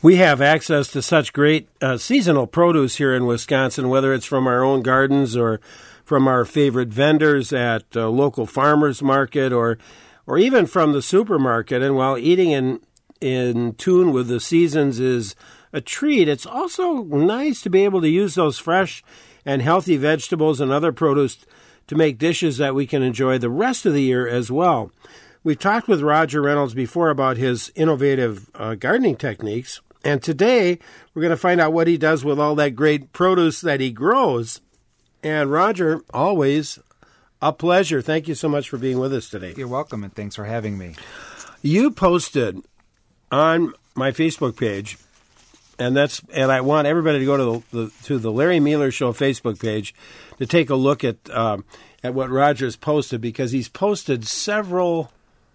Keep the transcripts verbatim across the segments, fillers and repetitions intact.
We have access to such great uh, seasonal produce here in Wisconsin, whether it's from our own gardens or from our favorite vendors at uh, local farmers market or or even from the supermarket. And while eating in in tune with the seasons is a treat, it's also nice to be able to use those fresh and healthy vegetables and other produce to make dishes that we can enjoy the rest of the year as well. We've talked with Roger Reynolds before about his innovative uh, gardening techniques, and today we're going to find out what he does with all that great produce that he grows. And Roger, always a pleasure. Thank you so much for being with us today. You're welcome, and thanks for having me. You posted on my Facebook page, and that's and I want everybody to go to the, the to the Larry Mueller Show Facebook page to take a look at um, at what Roger's posted, because he's posted several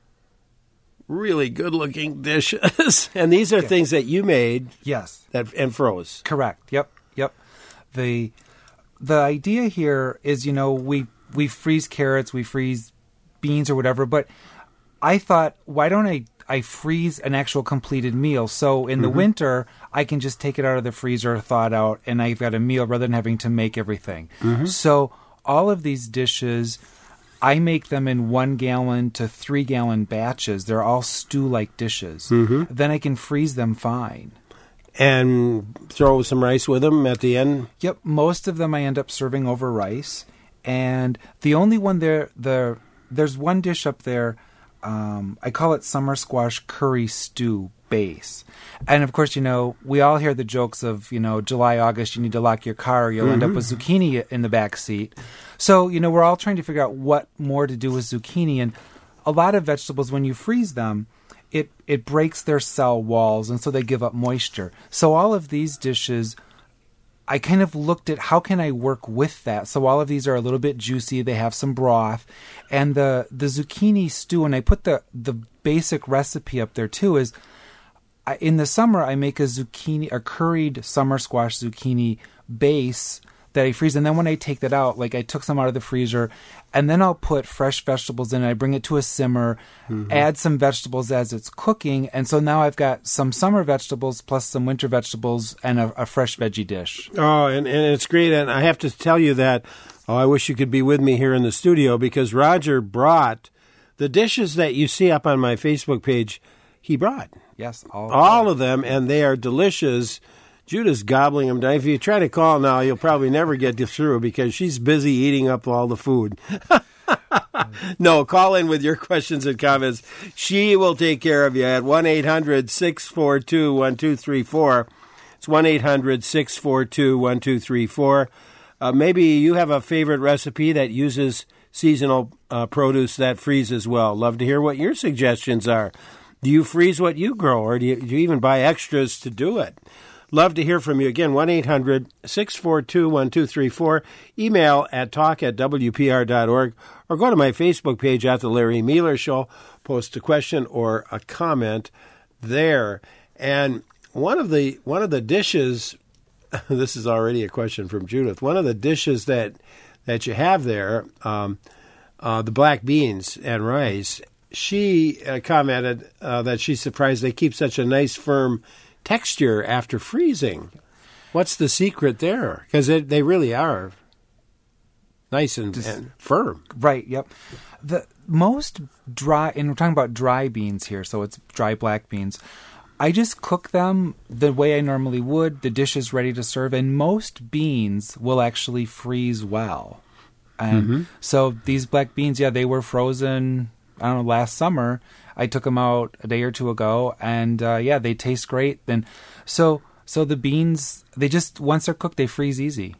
really good-looking dishes, and these are yeah. things that you made, yes, that and froze. Correct. Yep, yep. the The idea here is, you know, we we freeze carrots, we freeze beans or whatever, but I thought, why don't I I freeze an actual completed meal? So in the mm-hmm. winter, I can just take it out of the freezer, thaw it out, and I've got a meal rather than having to make everything. Mm-hmm. So all of these dishes, I make them in one gallon to three gallon batches. They're all stew-like dishes. Mm-hmm. Then I can freeze them fine. And throw some rice with them at the end? Yep. Most of them I end up serving over rice. And the only one there, the there's one dish up there, um, I call it summer squash curry stew base. And of course, you know, we all hear the jokes of, you know, July, August, you need to lock your car or you'll mm-hmm. end up with zucchini in the back seat. So, you know, we're all trying to figure out what more to do with zucchini. And a lot of vegetables, when you freeze them, it, it breaks their cell walls, and so they give up moisture. So all of these dishes, I kind of looked at how can I work with that. So all of these are a little bit juicy. They have some broth. And the, the zucchini stew, and I put the, the basic recipe up there too, is I, in the summer I make a zucchini, a curried summer squash zucchini base that I freeze. And then when I take that out, like I took some out of the freezer, and then I'll put fresh vegetables in. I bring it to a simmer, mm-hmm. add some vegetables as it's cooking. And so now I've got some summer vegetables plus some winter vegetables and a, a fresh veggie dish. Oh, and, and it's great. And I have to tell you that, oh, I wish you could be with me here in the studio, because Roger brought the dishes that you see up on my Facebook page. He brought. Yes. All, all of them, and they are delicious. Judah's gobbling them down. If you try to call now, you'll probably never get through because she's busy eating up all the food. No, call in with your questions and comments. She will take care of you at one eight hundred six four two one two three four. It's one eight hundred six four two one two three four. Uh, maybe you have a favorite recipe that uses seasonal uh, produce that freezes well. Love to hear what your suggestions are. Do you freeze what you grow, or do you, do you even buy extras to do it? Love to hear from you. Again, one eight hundred six four two one two three four. Email at talk at w p r dot org, or go to my Facebook page at The Larry Mueller Show. Post a question or a comment there. And one of the one of the dishes, this is already a question from Judith, one of the dishes that, that you have there, um, uh, the black beans and rice, she uh, commented uh, that she's surprised they keep such a nice, firm texture after freezing. What's the secret there? Because they really are nice and, Just, and firm. Right, yep. The most dry, and we're talking about dry beans here, so it's dry black beans. I just cook them the way I normally would. The dish is ready to serve, and most beans will actually freeze well. And mm-hmm. so these black beans, yeah, they were frozen, I don't know, last summer. I took them out a day or two ago, and uh, yeah, they taste great. Then, so so the beans, they just, once they're cooked, they freeze easy.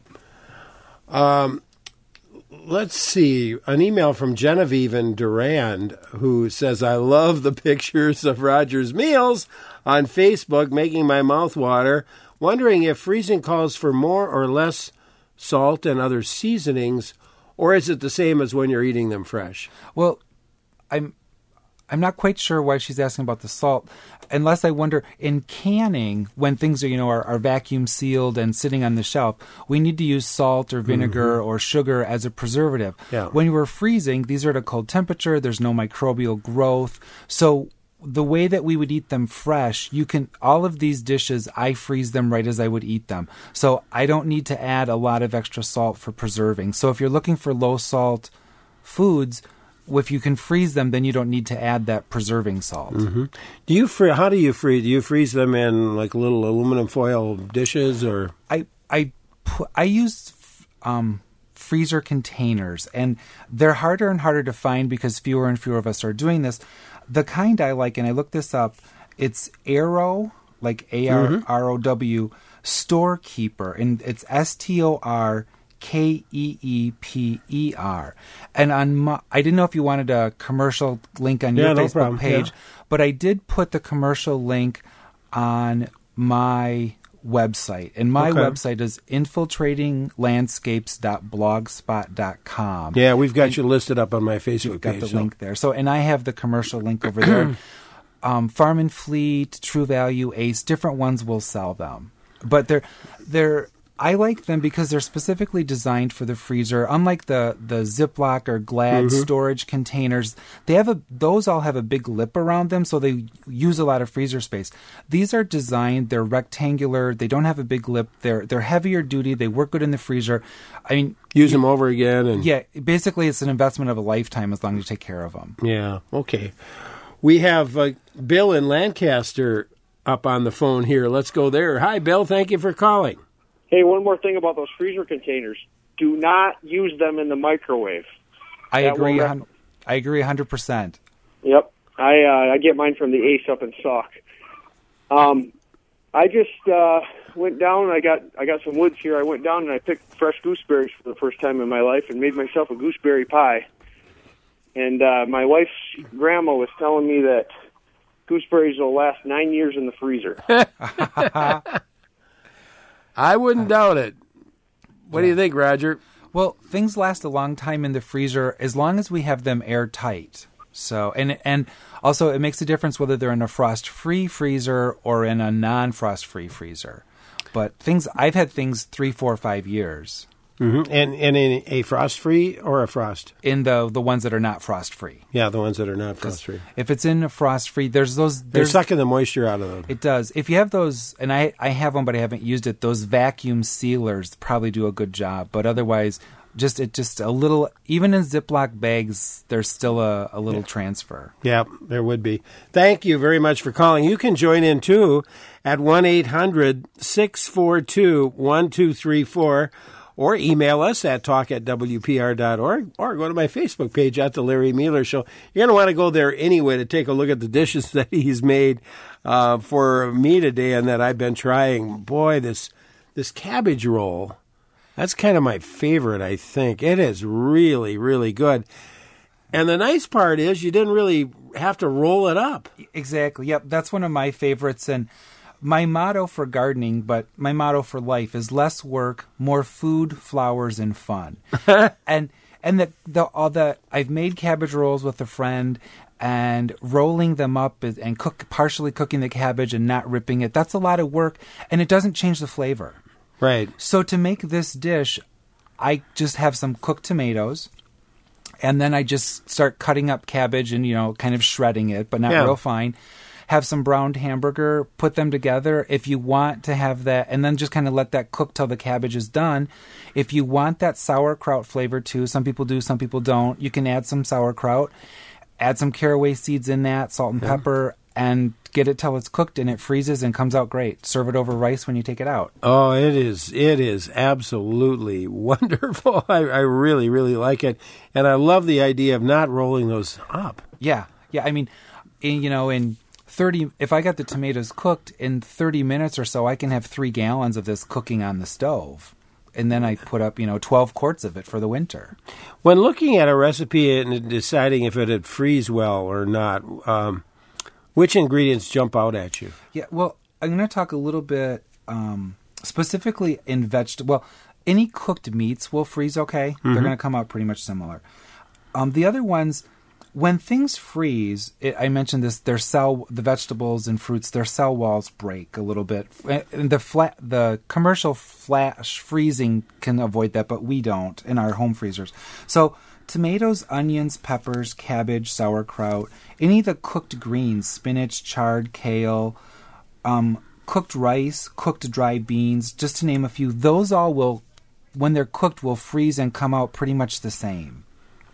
Um, let's see, an email from Genevieve in Durand, who says, I love the pictures of Roger's meals on Facebook, making my mouth water. Wondering if freezing calls for more or less salt and other seasonings, or is it the same as when you're eating them fresh? Well, I'm I'm not quite sure why she's asking about the salt, unless I wonder, in canning, when things are, you know, are, are vacuum sealed and sitting on the shelf, we need to use salt or vinegar mm-hmm. or sugar as a preservative. Yeah. When we're freezing, these are at a cold temperature, there's no microbial growth. So the way that we would eat them fresh, you can, all of these dishes, I freeze them right as I would eat them. So I don't need to add a lot of extra salt for preserving. So if you're looking for low salt foods, if you can freeze them, then you don't need to add that preserving salt. Mm-hmm. Do you free, how do you freeze? Do you freeze them in like little aluminum foil dishes, or? I, I, pu- I use, um, freezer containers, and they're harder and harder to find because fewer and fewer of us are doing this. The kind I like, and I looked this up, it's Aero, like A R R O W, Storekeeper, and it's S T O R K E E P E R. And on my, I didn't know if you wanted a commercial link on your yeah, no Facebook problem. page, Yeah. but I did put the commercial link on my website, and my Okay. website is infiltrating landscapes dot blogspot dot com. Yeah, we've got and you listed up on my Facebook you've got page. the so. link there. So, and I have the commercial link over there. um, Farm and Fleet, True Value, Ace, different ones will sell them, but they're they're. I like them because they're specifically designed for the freezer. Unlike the, the Ziploc or Glad Mm-hmm. storage containers, they have a those all have a big lip around them, so they use a lot of freezer space. These are designed; they're rectangular. They don't have a big lip. They're they're heavier duty. They work good in the freezer. I mean, use them over again, and yeah, basically, it's an investment of a lifetime as long as you take care of them. Yeah. Okay. We have uh, Bill in Lancaster up on the phone here. Let's go there. Hi, Bill. Thank you for calling. Hey, one more thing about those freezer containers. Do not use them in the microwave. I That agree. will a rec- hun- I agree one hundred percent. Yep. I uh, I get mine from the Ace up in Sauk. Um, I just uh, went down. I got I got some woods here. I went down and I picked fresh gooseberries for the first time in my life and made myself a gooseberry pie. And uh, my wife's grandma was telling me that gooseberries will last nine years in the freezer. I wouldn't doubt it. What Yeah. do you think, Roger? Well, things last a long time in the freezer as long as we have them airtight. So, and and also it makes a difference whether they're in a frost-free freezer or in a non-frost-free freezer. But things I've had things three, four, five years. Mm-hmm. And and in a frost-free or a frost? In the the ones that are not frost-free. Yeah, the ones that are not frost-free. If it's in a frost-free, there's those. They're There's, sucking the moisture out of them. It does. If you have those, and I, I have one, but I haven't used it, those vacuum sealers probably do a good job. But otherwise, just it just a little, even in Ziploc bags, there's still a, a little Yeah. transfer. Yeah, there would be. Thank you very much for calling. You can join in, too, at one eight hundred six four two one two three four. Or email us at talk at W P R dot org, or go to my Facebook page at The Larry Mueller Show. You're going to want to go there anyway to take a look at the dishes that he's made uh, for me today and that I've been trying. Boy, this this cabbage roll, that's kind of my favorite, I think. It is really, really good. And the nice part is you didn't really have to roll it up. Exactly. Yep. That's one of my favorites. And my motto for gardening, but my motto for life is less work, more food, flowers, and fun. and and the the all the I've made cabbage rolls with a friend, and rolling them up is, and cook partially cooking the cabbage and not ripping it. That's a lot of work, and it doesn't change the flavor. Right. So to make this dish, I just have some cooked tomatoes. And then I just start cutting up cabbage and, you know, kind of shredding it, but not Yeah. real fine. Have some browned hamburger, put them together if you want to have that, and then just kind of let that cook till the cabbage is done. If you want that sauerkraut flavor too, some people do, some people don't, you can add some sauerkraut, add some caraway seeds in that, salt and Yeah. pepper, and get it till it's cooked and it freezes and comes out great. Serve it over rice when you take it out. Oh, it is. It is absolutely wonderful. I, I really, really like it. And I love the idea of not rolling those up. Yeah. Yeah. I mean, in, you know, in thirty, if I got the tomatoes cooked in thirty minutes or so, I can have three gallons of this cooking on the stove. And then I put up, you know, twelve quarts of it for the winter. When looking at a recipe and deciding if it'd freeze well or not, um, which ingredients jump out at you? Yeah. Well, I'm going to talk a little bit um, specifically in vegetable. Well, any cooked meats will freeze okay. Mm-hmm. They're going to come out pretty much similar. Um, the other ones, when things freeze, it, I mentioned this. Their cell, the vegetables and fruits, their cell walls break a little bit. And the flat, the commercial flash freezing can avoid that, but we don't in our home freezers. So tomatoes, onions, peppers, cabbage, sauerkraut, any of the cooked greens, spinach, chard, kale, um, cooked rice, cooked dried beans, just to name a few, those all will, when they're cooked, will freeze and come out pretty much the same.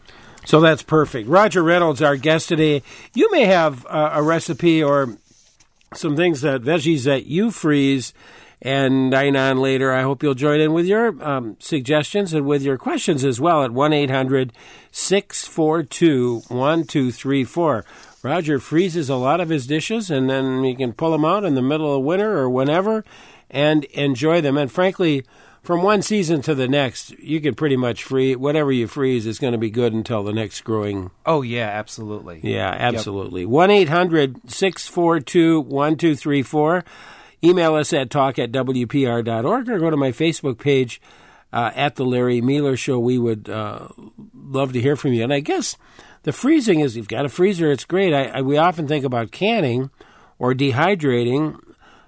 So that's perfect. Roger Reynolds, our guest today. You may have uh, a recipe or some things that veggies that you freeze and dine on later. I hope you'll join in with your um, suggestions and with your questions as well at one eight hundred six four two one two three four. Roger freezes a lot of his dishes, and then you can pull them out in the middle of winter or whenever and enjoy them. And frankly, from one season to the next, you can pretty much freeze. Whatever you freeze is going to be good until the next growing. Oh, yeah, absolutely. Yeah, absolutely. Yep. one eight hundred six four two one two three four. Email us at talk at w p r dot org or go to my Facebook page uh, at The Larry Mealer Show. We would uh, love to hear from you. And I guess the freezing is, you've got a freezer, it's great. I, I, we often think about canning or dehydrating,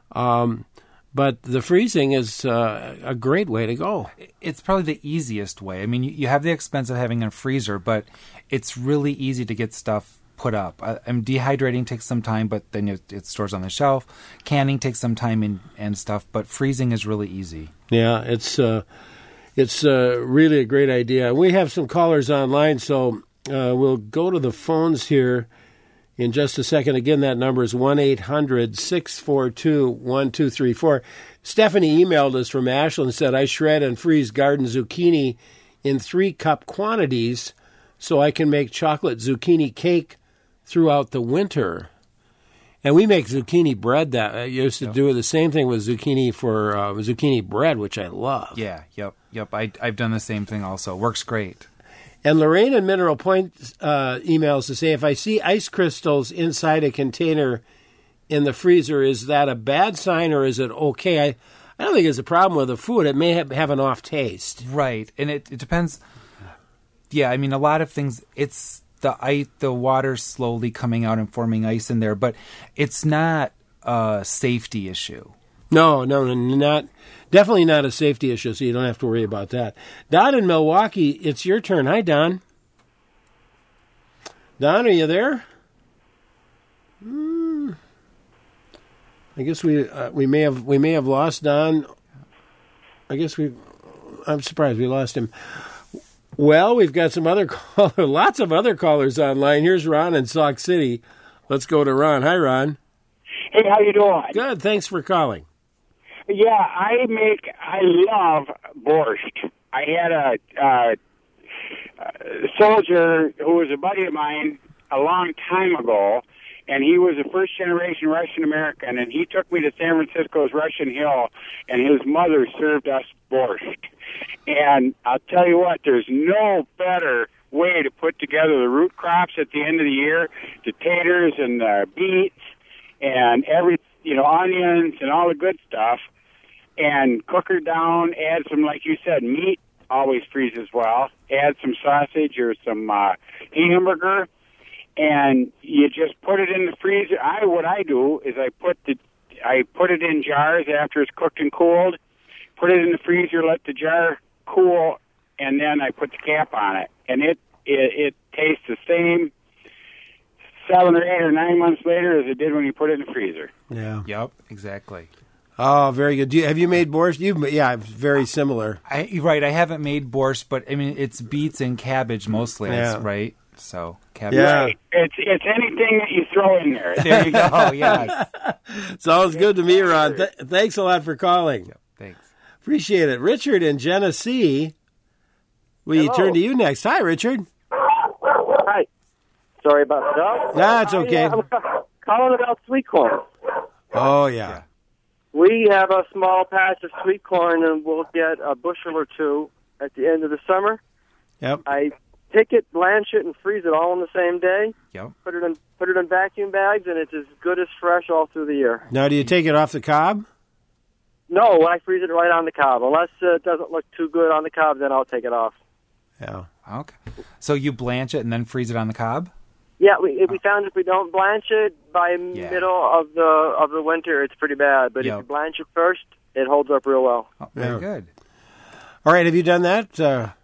um, but the freezing is uh, a great way to go. It's probably the easiest way. I mean, you, you have the expense of having a freezer, but it's really easy to get stuff put up. I, I mean, dehydrating takes some time, but then it, it stores on the shelf. Canning takes some time and, and stuff, but freezing is really easy. Yeah, it's uh, it's uh, really a great idea. We have some callers online, so uh, we'll go to the phones here in just a second. Again, that number is one eight hundred six four two one two three four. Stephanie emailed us from Ashland and said, I shred and freeze garden zucchini in three-cup quantities so I can make chocolate zucchini cake throughout the winter. And we make zucchini bread. That I used to yep. do the same thing with zucchini for uh, zucchini bread, which I love. Yeah, yep, yep. I, I've done the same thing also. Works great. And Lorraine in Mineral Point uh, emails to say, if I see ice crystals inside a container in the freezer, is that a bad sign or is it okay? I, I don't think it's a problem with the food. It may have, have an off taste. Right. And it, it depends. Yeah, I mean, a lot of things, it's the ice, the water slowly coming out and forming ice in there, but it's not a safety issue. No, no, no, not definitely not a safety issue, so you don't have to worry about that. Don in Milwaukee, it's your turn. Hi, Don. Don, are you there? Hmm. I guess we uh, we may have we may have lost Don. I guess we. I'm surprised we lost him. Well, we've got some other callers, lots of other callers online. Here's Ron in Sauk City. Let's go to Ron. Hi, Ron. Hey, how you doing? Good. Thanks for calling. Yeah, I make, I love borscht. I had a, uh, a soldier who was a buddy of mine a long time ago, and he was a first-generation Russian American, and he took me to San Francisco's Russian Hill, and his mother served us borscht. And I'll tell you what, there's no better way to put together the root crops at the end of the year, the taters and the beets and every, you know, onions and all the good stuff, and cook her down, add some, like you said, meat always freezes well, add some sausage or some uh, hamburger, and you just put it in the freezer. I What I do is I put the I put it in jars after it's cooked and cooled, put it in the freezer, let the jar cool, and then I put the cap on it, and it it, it tastes the same seven or eight or nine months later as it did when you put it in the freezer. Yeah. Yep, exactly. Oh, very good. Do you, have you made borscht? You, yeah, very similar. I, right, I haven't made borscht, but I mean it's beets and cabbage mostly, yeah. right? So cabbage. Yeah. Right. It's it's anything that you throw in there. There you go. Yeah. Sounds good to me, Ron. Th- thanks a lot for calling. Yep, thanks. Appreciate it. Richard in Genesee, we Hello. turn to you next. Hi, Richard. Hi. Sorry about that. That's okay. I, uh, I'm calling about sweet corn. Oh, yeah. Yeah. We have a small patch of sweet corn, and we'll get a bushel or two at the end of the summer. Yep. I pick it, blanch it, and freeze it all on the same day. Yep. Put it in put it in vacuum bags, and it's as good as fresh all through the year. Now, do you take it off the cob? No, I freeze it right on the cob. Unless uh, it doesn't look too good on the cob, then I'll take it off. Yeah. Okay. So you blanch it and then freeze it on the cob? Yeah, we we found if we don't blanch it by Yeah. middle of the of the winter, it's pretty bad. But Yep. if you blanch it first, it holds up real well. Oh, very Yeah. good. All right. Have you done that? Uh,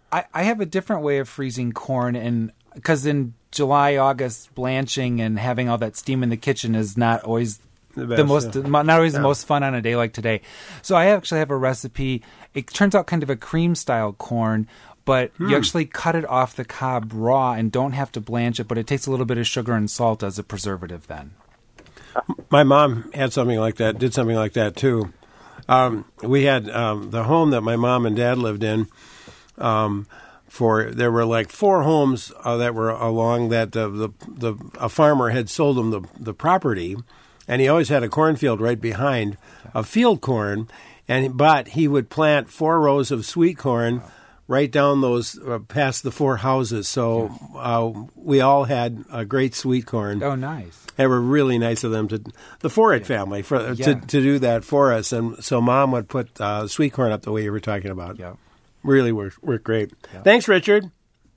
I, I have a different way of freezing corn, and because in July, August, blanching and having all that steam in the kitchen is not always the, best, the most, yeah. not always yeah. the most fun on a day like today. So I actually have a recipe. It turns out kind of a cream-style corn, but hmm. you actually cut it off the cob raw and don't have to blanch it, but it takes a little bit of sugar and salt as a preservative then. My mom had something like that, did something like that too. Um, we had um, the home that my mom and dad lived in. Um, for there were like four homes uh, that were along that uh, the the a farmer had sold them the the property, and he always had a cornfield right behind of field corn, and but he would plant four rows of sweet corn right down those uh, past the four houses. So uh, we all had a great sweet corn. Oh, nice! They were really nice of them to the Forret yeah. family for yeah. to to do that for us, and so Mom would put uh, sweet corn up the way you were talking about. Yeah. Really worked, worked great. Yeah. Thanks, Richard.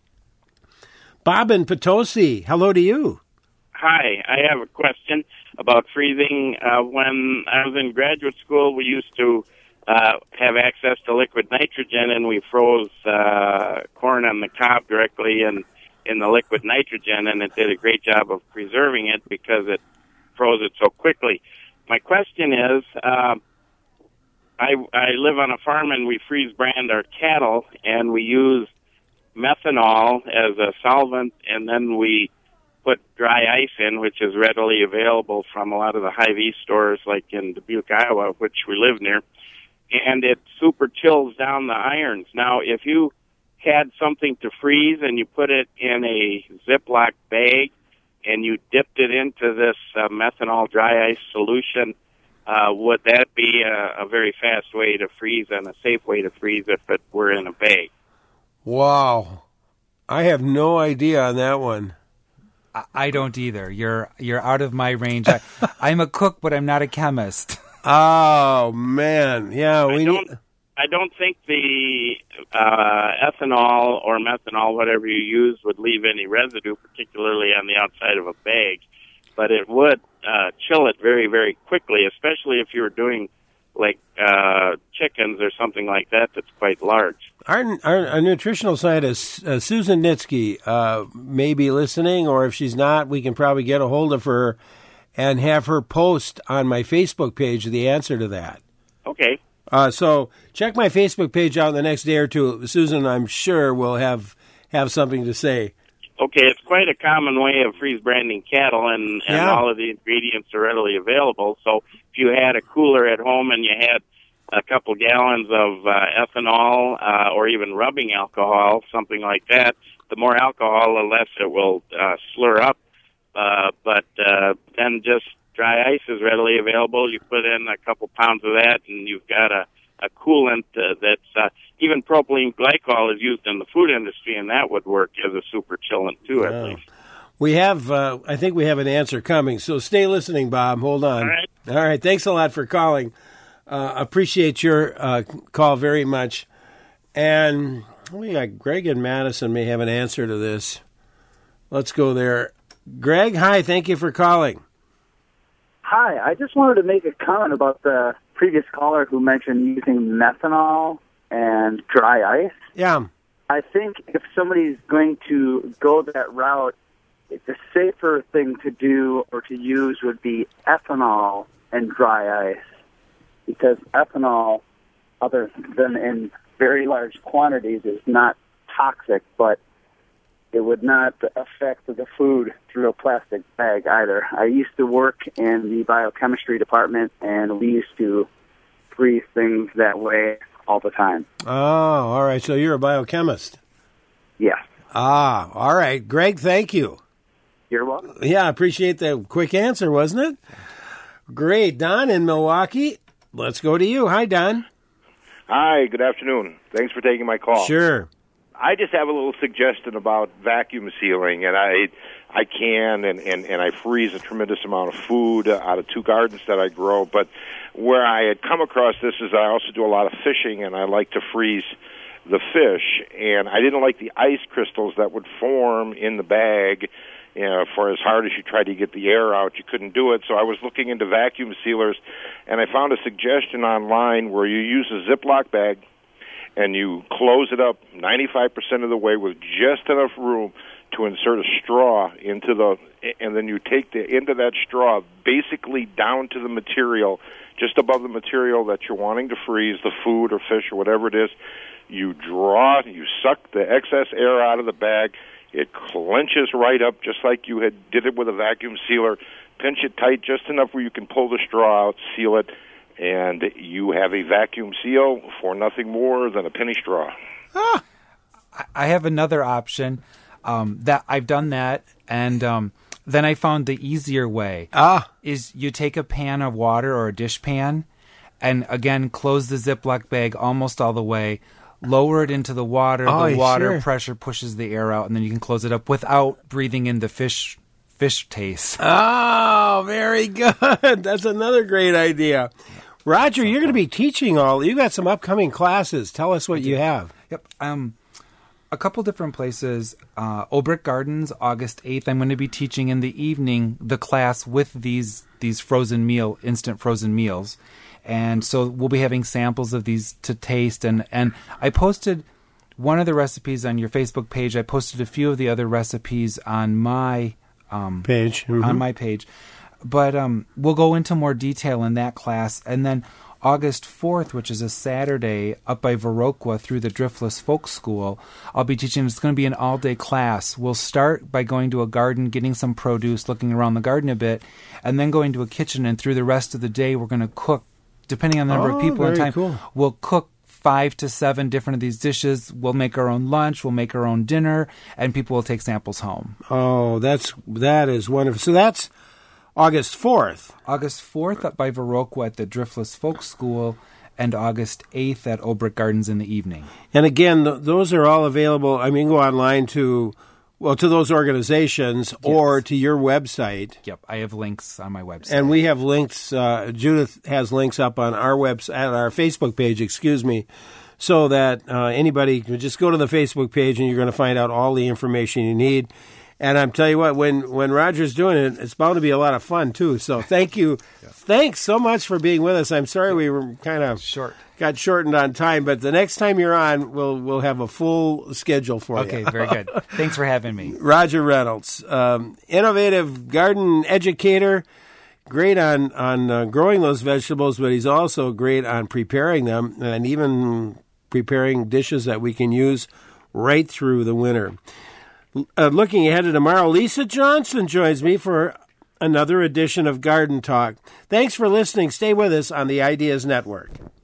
Bob in Potosi, hello to you. Hi, I have a question about freezing. Uh, when I was in graduate school, we used to uh, have access to liquid nitrogen, and we froze uh, corn on the cob directly in, in the liquid nitrogen, and it did a great job of preserving it because it froze it so quickly. My question is... Uh, I, I live on a farm, and we freeze brand our cattle, and we use methanol as a solvent, and then we put dry ice in, which is readily available from a lot of the Hy-Vee stores, like in Dubuque, Iowa, which we live near, and it super chills down the irons. Now, if you had something to freeze and you put it in a Ziploc bag and you dipped it into this uh, methanol dry ice solution, Uh, would that be a, a very fast way to freeze and a safe way to freeze if it were in a bag? Wow. I have no idea on that one. I, I don't either. You're you're out of my range. I, I'm a cook, but I'm not a chemist. Oh, man. Yeah, we I don't, need... I don't think the uh, ethanol or methanol, whatever you use, would leave any residue, particularly on the outside of a bag. But it would uh, chill it very, very quickly, especially if you were doing like uh, chickens or something like that that's quite large. Our, our, our nutritional scientist, uh, Susan Nitsky, uh, may be listening, or if she's not, we can probably get a hold of her and have her post on my Facebook page the answer to that. Okay. Uh, so check my Facebook page out in the next day or two. Susan, I'm sure, will have, have something to say. Okay, it's quite a common way of freeze branding cattle, and, and yeah. all of the ingredients are readily available. So if you had a cooler at home and you had a couple gallons of uh, ethanol uh, or even rubbing alcohol, something like that, the more alcohol, the less it will uh, slur up. Uh, but uh, then just dry ice is readily available. You put in a couple pounds of that, and you've got a, a coolant uh, that's... Uh, Even propylene glycol is used in the food industry, and that would work as a super chillant, too, at yeah. least. We have, uh, I think we have an answer coming, so stay listening, Bob. Hold on. All right. All right. Thanks a lot for calling. Uh, appreciate your uh, call very much. And we got Greg and Madison may have an answer to this. Let's go there. Greg, hi. Thank you for calling. Hi. I just wanted to make a comment about the previous caller who mentioned using methanol and dry ice. Yeah. I think if somebody's going to go that route, the safer thing to do or to use would be ethanol and dry ice, because ethanol, other than in very large quantities, is not toxic, but it would not affect the food through a plastic bag either. I used to work in the biochemistry department, and we used to freeze things that way all the time. Oh, all right. So you're a biochemist. Yes. Ah, all right. Greg, thank you. You're welcome. Yeah, I appreciate the quick answer, wasn't it? Great. Don in Milwaukee, let's go to you. Hi, Don. Hi, good afternoon. Thanks for taking my call. Sure. I just have a little suggestion about vacuum sealing, and I I can and, and, and I freeze a tremendous amount of food out of two gardens that I grow, but where I had come across this is I also do a lot of fishing, and I like to freeze the fish, and I didn't like the ice crystals that would form in the bag. You know, for as hard as you tried to get the air out, you couldn't do it. So I was looking into vacuum sealers, and I found a suggestion online where you use a Ziploc bag, and you close it up ninety-five percent of the way with just enough room to insert a straw into the, and then you take the end of that straw basically down to the material, just above the material that you're wanting to freeze, the food or fish or whatever it is. You draw, you suck the excess air out of the bag. It clenches right up just like you had did it with a vacuum sealer. Pinch it tight just enough where you can pull the straw out, seal it, and you have a vacuum seal for nothing more than a penny straw. Ah. I have another option. Um, that I've done that, and um, then I found the easier way. Ah, is you take a pan of water or a dish pan, and again close the Ziploc bag almost all the way, lower it into the water. Oh, the water sure. pressure pushes the air out, and then you can close it up without breathing in the fish fish taste. Oh, very good. That's another great idea. Roger, you're going to be teaching all. You've got some upcoming classes. Tell us what you have. Yep. Um. A couple different places. Uh, Obrick Gardens, August eighth. I'm going to be teaching in the evening the class with these these frozen meal, instant frozen meals. And so we'll be having samples of these to taste. And, and I posted one of the recipes on your Facebook page. I posted a few of the other recipes on my um, page. Mm-hmm. On my page. But um, we'll go into more detail in that class. And then August fourth, which is a Saturday, up by Viroqua through the Driftless Folk School, I'll be teaching. It's going to be an all-day class. We'll start by going to a garden, getting some produce, looking around the garden a bit, and then going to a kitchen. And through the rest of the day, we're going to cook, depending on the number oh, of people very and time, cool. We'll cook five to seven different of these dishes. We'll make our own lunch. We'll make our own dinner, and people will take samples home. Oh, that's that is wonderful. So that's August fourth. August fourth up by Viroqua at the Driftless Folk School, and August eighth at Obrick Gardens in the evening. And again, th- those are all available. I mean, go online to, well, to those organizations yes. or to your website. Yep, I have links on my website. And we have links. Uh, Judith has links up on our website, at our Facebook page, excuse me, so that uh, anybody can just go to the Facebook page and you're going to find out all the information you need. And I'm telling you what, when, when Roger's doing it, it's bound to be a lot of fun, too. So thank you. yes. Thanks so much for being with us. I'm sorry we were kind of short, got shortened on time, but the next time you're on, we'll we'll have a full schedule for okay, you. Okay, very good. Thanks for having me. Roger Reynolds, um, innovative garden educator, great on, on uh, growing those vegetables, but he's also great on preparing them and even preparing dishes that we can use right through the winter. Uh, looking ahead to tomorrow, Lisa Johnson joins me for another edition of Garden Talk. Thanks for listening. Stay with us on the Ideas Network.